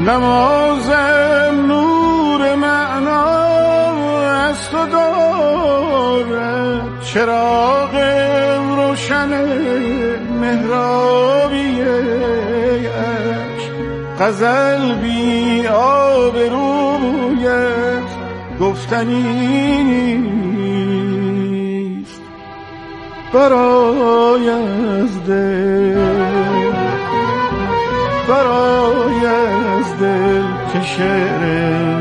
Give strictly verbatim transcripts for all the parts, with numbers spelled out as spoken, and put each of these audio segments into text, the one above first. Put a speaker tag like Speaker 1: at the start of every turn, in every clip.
Speaker 1: نمازم نور معنا از تو دارد، چراغ روشن مهرابی عشق، غزل بی آبرویت گفتنی نیست برای از دل، برای از دل که شعر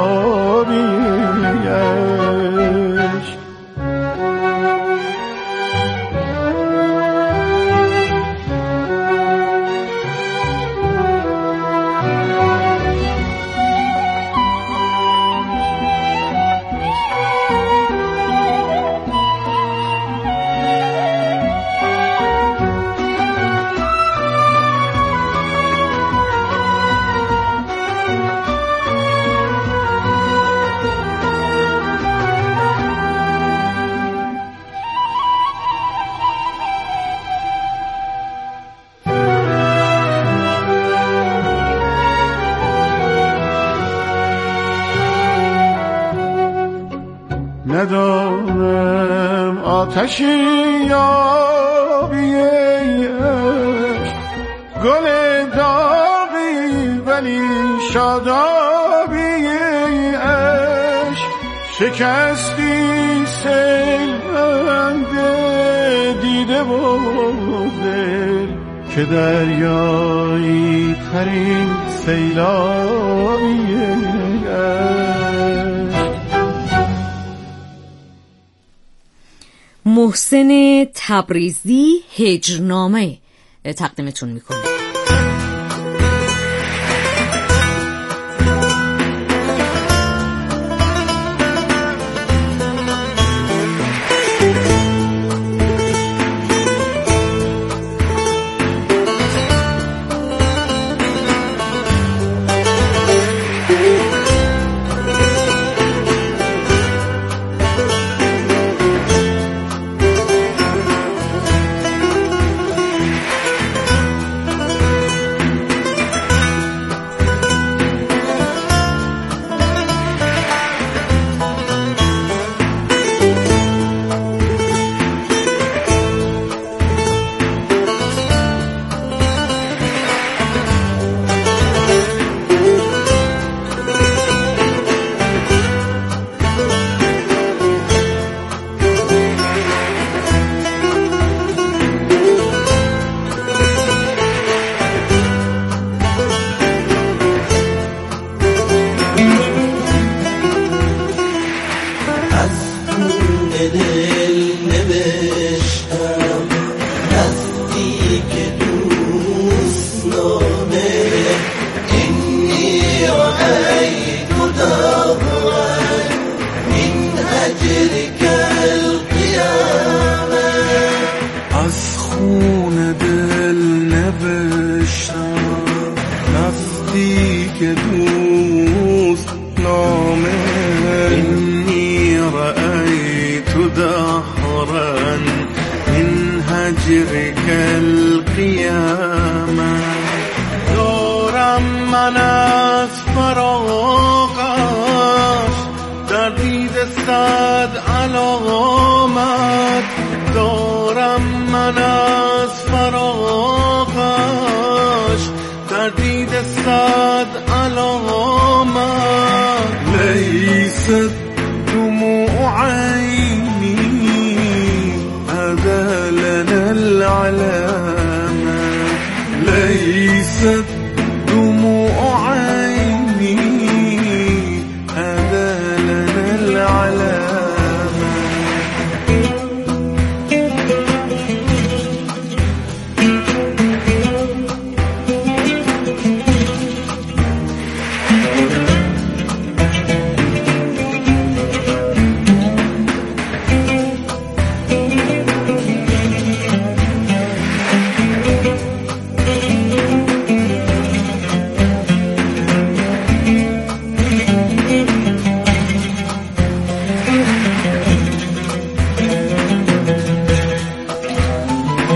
Speaker 1: نابیش. ندارم آتشی یابی عشق، گل داغی ولی شادابی عشق، شکستی سیل بنده دیده و دل که دریایی ترین سیلابی عشق.
Speaker 2: محسن تبریزی هجرنامه تقدیمتون میکنه.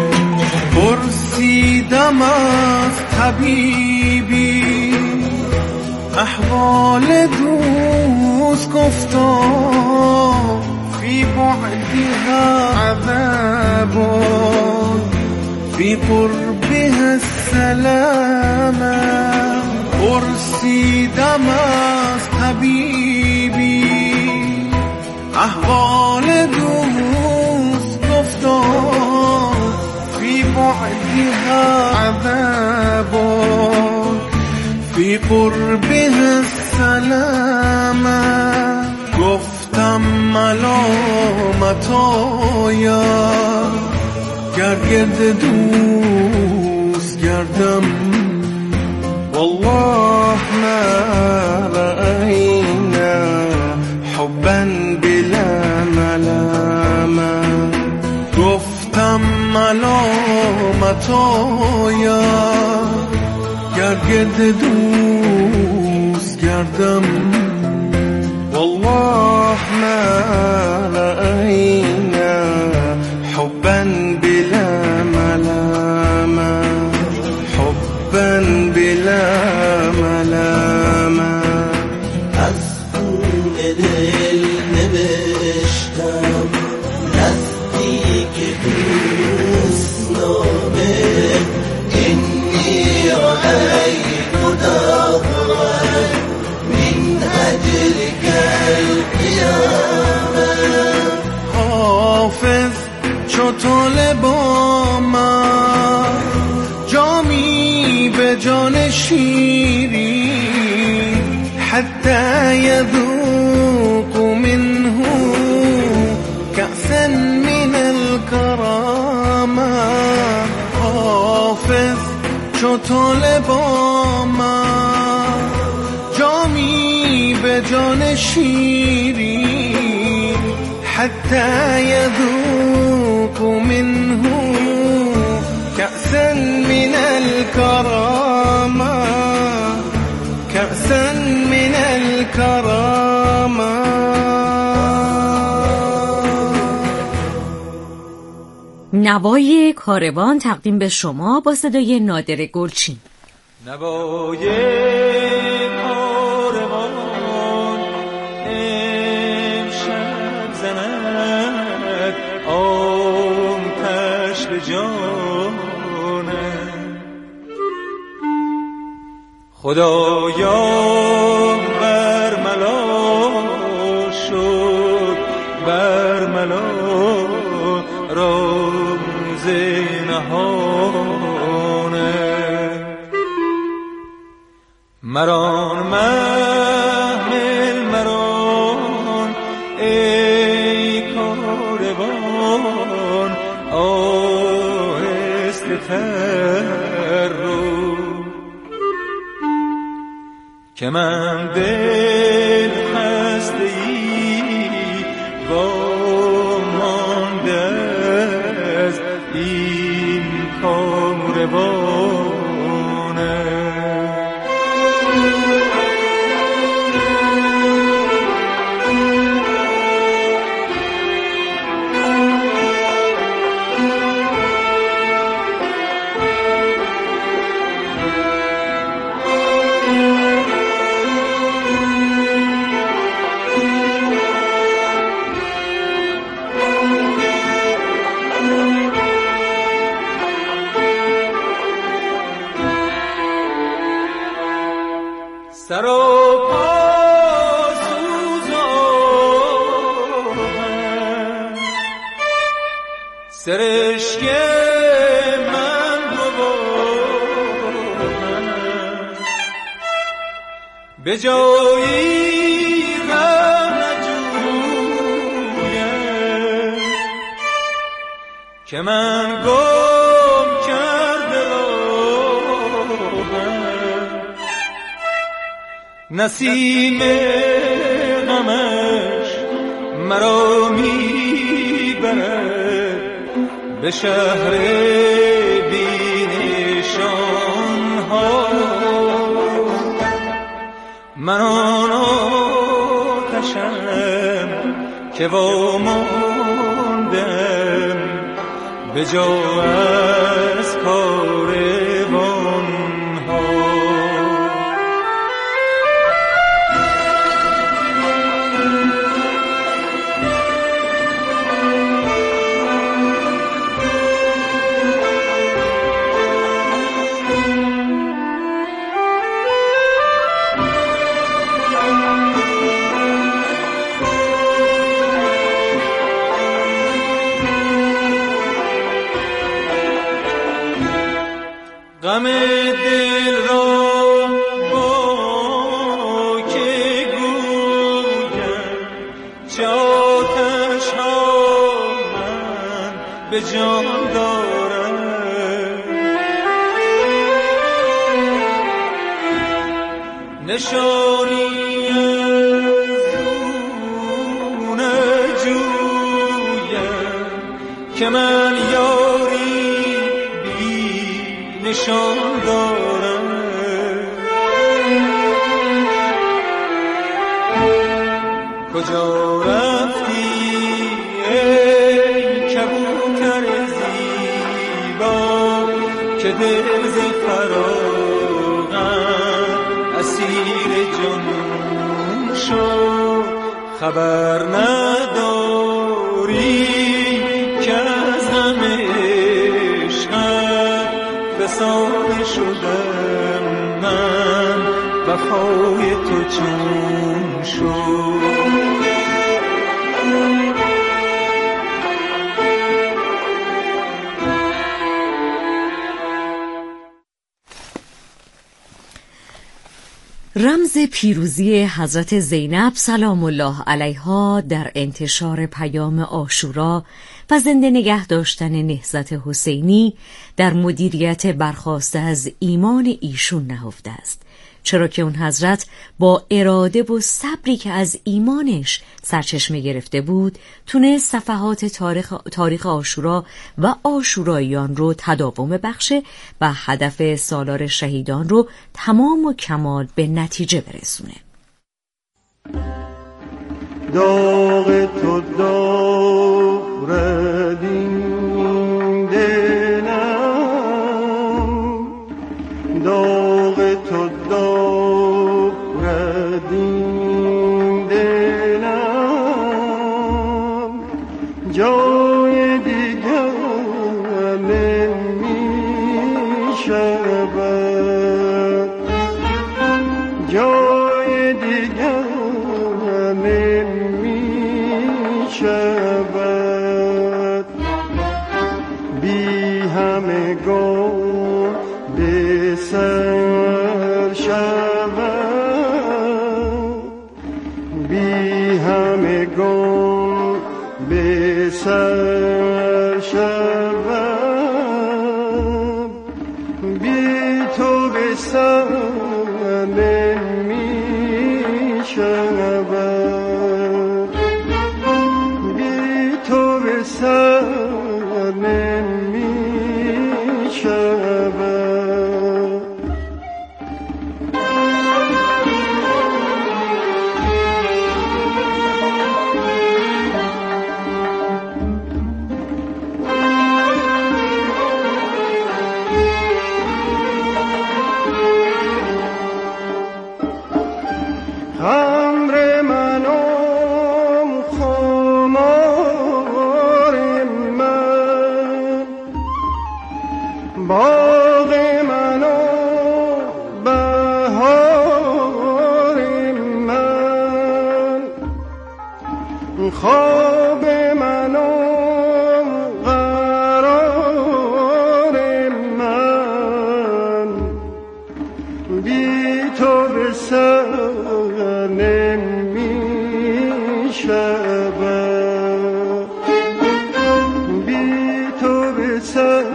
Speaker 1: پرسیدم از طبیبی
Speaker 3: احوال دوست گفتم فی بعدها عذاب فی قربها السلام پرسیدم از طبیبی احوال دوست گفتم فی بعدها عذاب فی قربها السلام گفتم ملامت آیا گر گرد دوست گردم والله ما رأینا حبا بلا ملامه گفتم ملامت آیا گر گرد دوست گردم والله ما رأینا حبا بلا ملامه حبا بلا ملامه
Speaker 4: از خون دل نوشتم نزدیک دوست نامه اینی رأیت دهرا من اجلک القیامه
Speaker 3: حافظ چو طالبا من جامی به جان شیری حتی یذوق منه کأسا من الکرامه حافظ چو طالبا من جامی به جان شیری حتی یذوق منه کأسا من الکرامه کأسا من الکرامه.
Speaker 2: نوای کاروان تقدیم به شما با صدای نادر گلچین.
Speaker 5: نوای کاروان امشب زند آتش به جانه خدایا بر ملا شد بر ملا روز نهانه مران محمل مران ای کاروان آهسته تر رو که من دل خسته ای وامانده از این کاروانه سر و پا سوزان سرشک من ببارم به جایی غم نجویم که من گم کرده راهم نسیم غمش مرا میبرد به شهر بی نشان ها من آن آتشم که واماندم به جا از کاروان ها آتش ها من به جان دارم، نشانی ازون جویم که من یاری بی نشان دارم. کجا رفتی ای کبوتر زیبا که دل ز فراقم اسیر جنون شد؟ خبر نداری که از غم عشقت فسانه شدم من، وفای تو چون شد؟
Speaker 2: رمز پیروزی حضرت زینب سلام الله علیها در انتشار پیام عاشورا و زنده نگه داشتن نهضت حسینی در مدیریت برخاسته از ایمان ایشون نهفته است، چرا که اون حضرت با اراده و صبری که از ایمانش سرچشمه گرفته بود تونست صفحات تاریخ, تاریخ عاشورا و عاشوراییان رو تداوم بخشه و هدف سالار شهیدان رو تمام و کمال به نتیجه برسونه.
Speaker 1: داغ تو دارد این دلم، داغ تو دارد این دلم، جای دیگر نمی شود، جای دیگر شود، بی همگان به سر شود، بی همگان به سر شود، بی تو به سر نمی شود، سر نمی شود. خمر منم خمار من، باغ منم بهار من، خواب منم قرار من، بی تو به سر نمی شود، بی تو به سر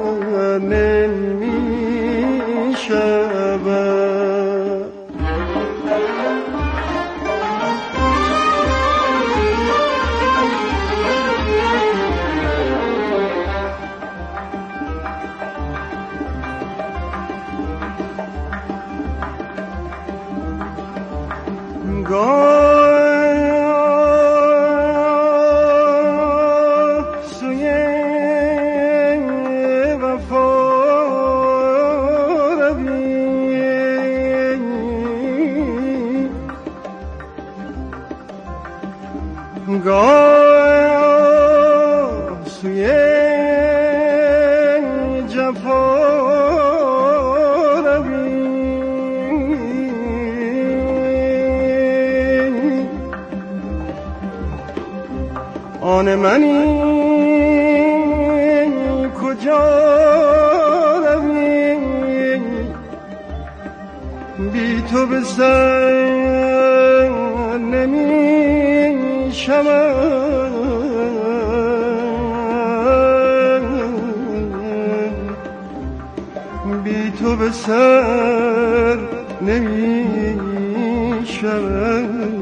Speaker 1: نمی شود. گاه سوی وفا روی، گاه سوی جفا آن منی کجا روی، بی تو به سر نمی شمع بی تو به سر نمی شود.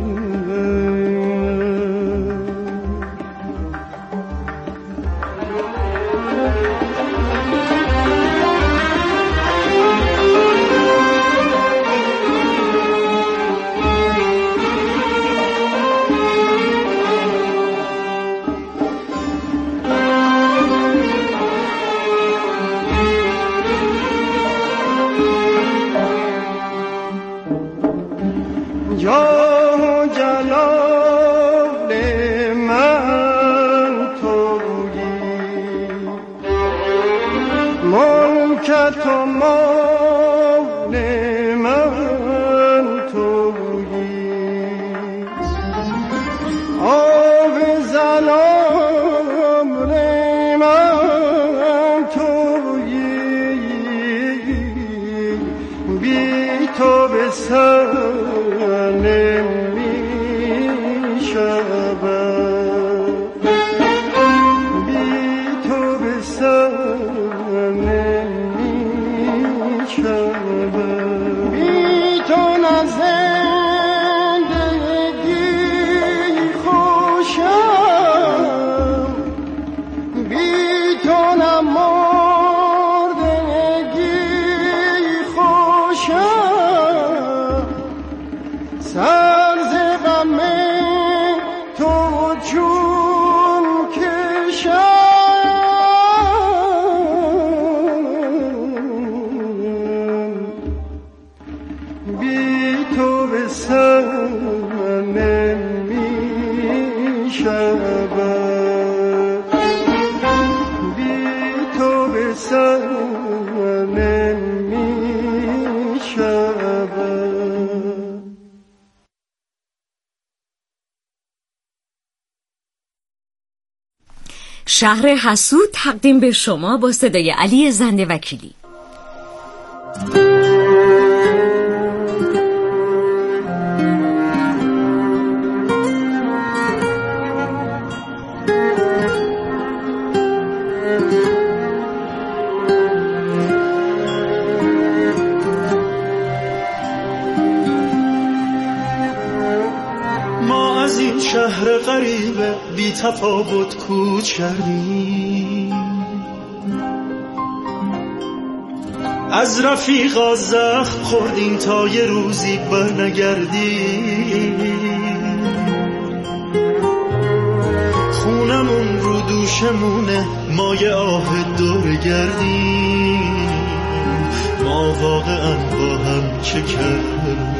Speaker 2: شهر حسود تقدیم به شما با صدای علی زنده وکیلی.
Speaker 5: ما از این شهر غریبه بی تفاوت کوچ کردیم، از رفیقا زخم خوردیم تا یه روزی برنگردیم. خونمون رو دوشمونه، ما یه آه دور گردیم. ما واقعا با هم چه کردیم؟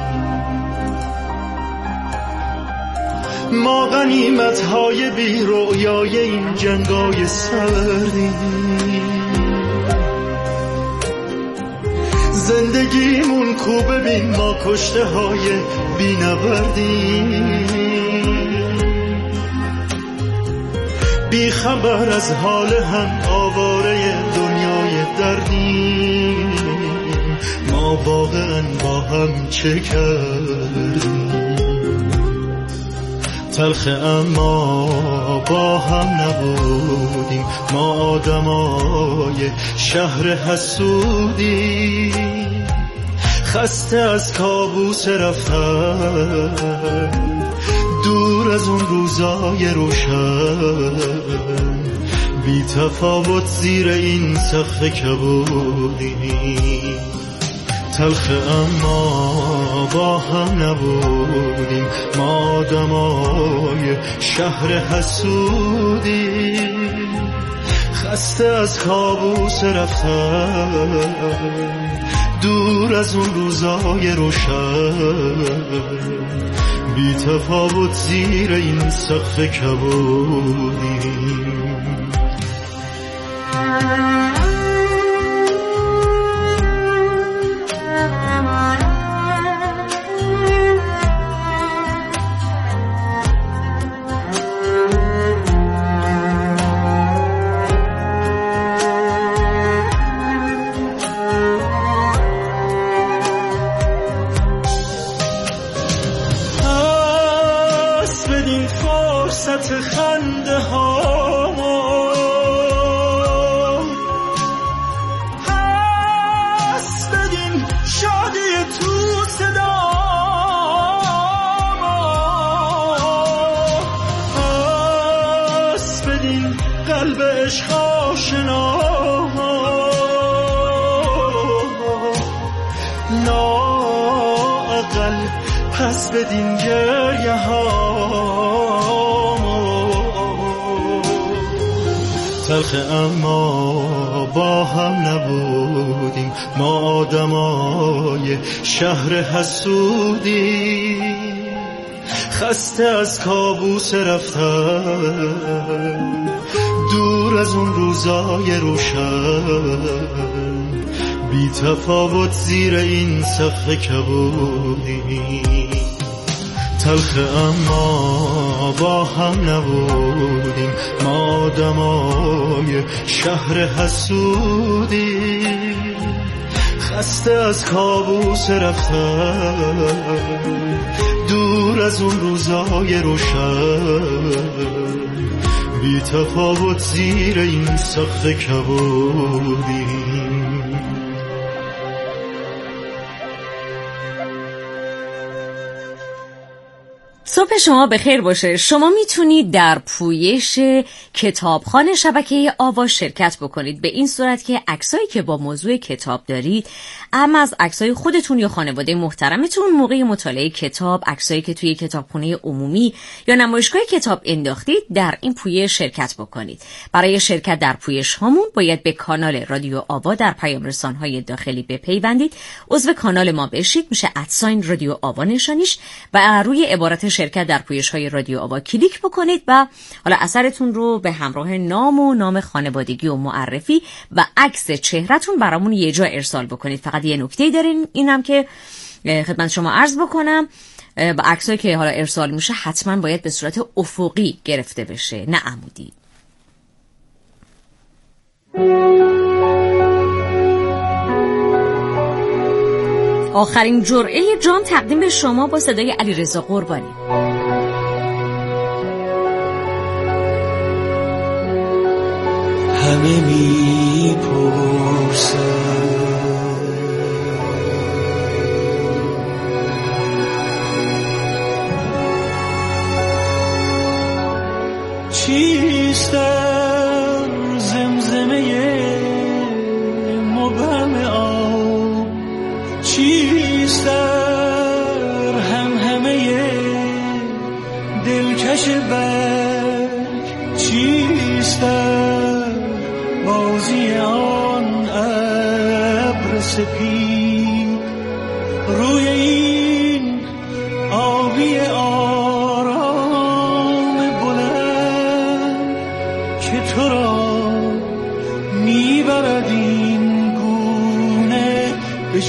Speaker 5: ما غنیمت‌های بی رویای این جنگای سردیم. زندگیمون کو ببین، ما کشته های بی نبردیم. بی خبر از حال هم، آواره دنیای دردیم. ما واقعا با هم چه کردیم؟ تلخ اما با هم نبودیم، ما آدمای شهر حسودیم. خسته از کابوس رفتن، دور از اون روزای روشن. بی تفاوت زیر این سقف کبودیم. تلخ اما با هم نبودیم، ما آدمای شهر حسودیم. خسته از کابوس رفتن، دور از اون روزای روشن. بی تفاوت زیر این سقف کبودیم. وسط خنده ها هست بدین شادی تو صدا هست بدین قلب عشق آشنا لااقل پس بدین گریه ها تلخ اما با هم نبودیم ما آدمای شهر حسودی خسته از کابوس رفتن دور از اون روزای روشن بی تفاوت زیر این سقف کبودی تلخ اما با هم نبودیم ما آدمای شهر حسودی خسته از کابوس رفتن دور از اون روزای روشن بی تفاوت زیر این سقف کبودیم.
Speaker 2: صبح شما بخیر باشه. شما میتونید در پویش کتابخانه شبکه آوا شرکت بکنید به این صورت که عکسایی که با موضوع کتاب دارید، اما از عکسای خودتون یا خانواده محترمتون موقع مطالعه کتاب، عکسایی که توی کتابخانه عمومی یا نمایشگاه کتاب انداختید، در این پویش شرکت بکنید. برای شرکت در پویش هامون باید به کانال رادیو آوا در پیام رسانه‌های داخلی بپیوندید، عضو کانال ما بشید، میشه ادساین رادیو آوا نشانیش، و روی عبارت شرکت در پویش‌های رادیو آوا کلیک بکنید و حالا اثرتون رو به همراه نام و نام خانوادگی و معرفی و عکس چهره‌تون برامون یه جا ارسال بکنید. فقط یه نکته دارین، اینم که خدمت شما عرض بکنم، با عکسایی که حالا ارسال میشه حتما باید به صورت افقی گرفته بشه، نه عمودی. آخرین جرعه جام تقدیم به شما با صدای علیرضا قربانی.
Speaker 3: همه میپرسن چیست در زمزمه مبهم آب، چیست در همهمه دلکش برگ، چیست در بازی آن ابر سپید روی این آبی آرام بلند که تو را میبرد این گونه به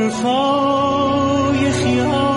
Speaker 3: جرفای خیال.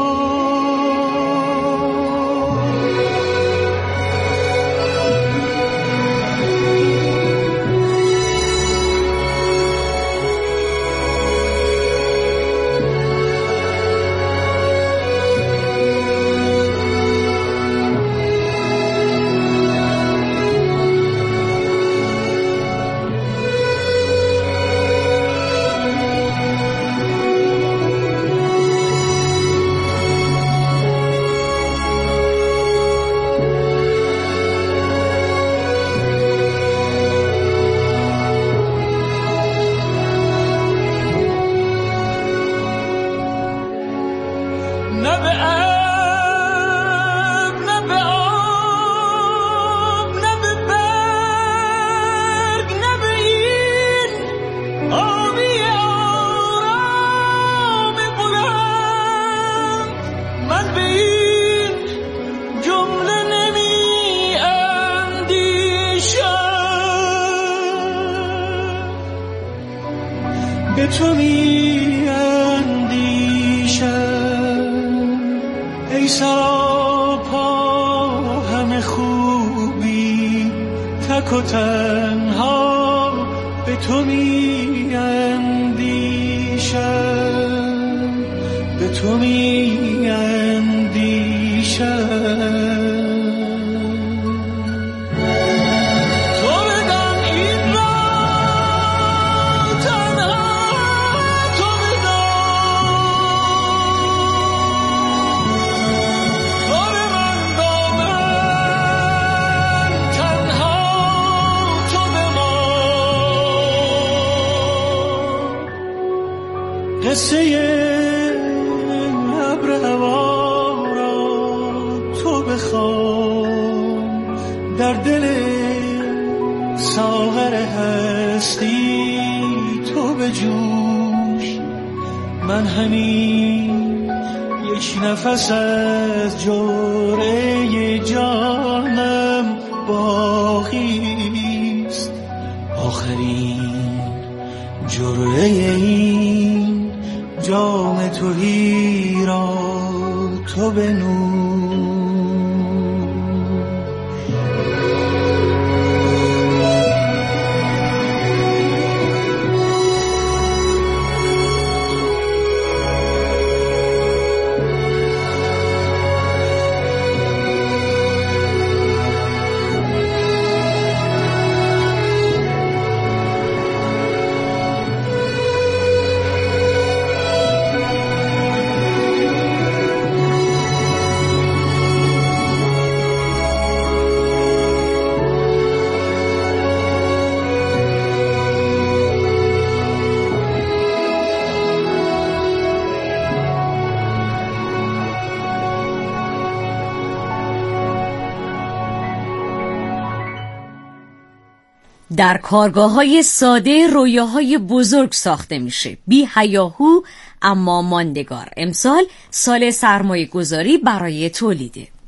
Speaker 3: به تو می اندیشم ای سراپا همه خوبی، تک و تنها به تو می اندیشم، به تو می اندیشم. قصه ابر هوا را تو بخوان، در دل ساغر هستی تو بجوش. من همین یک نفس از جرعه جانم باقیست، آخرین جرعه این جام تهی را تو بنوش.
Speaker 2: در کارگاه‌های ساده رویاهای بزرگ ساخته میشه، بی هیاهو اما ماندگار. امسال سال سرمایه گذاری برای تولیده.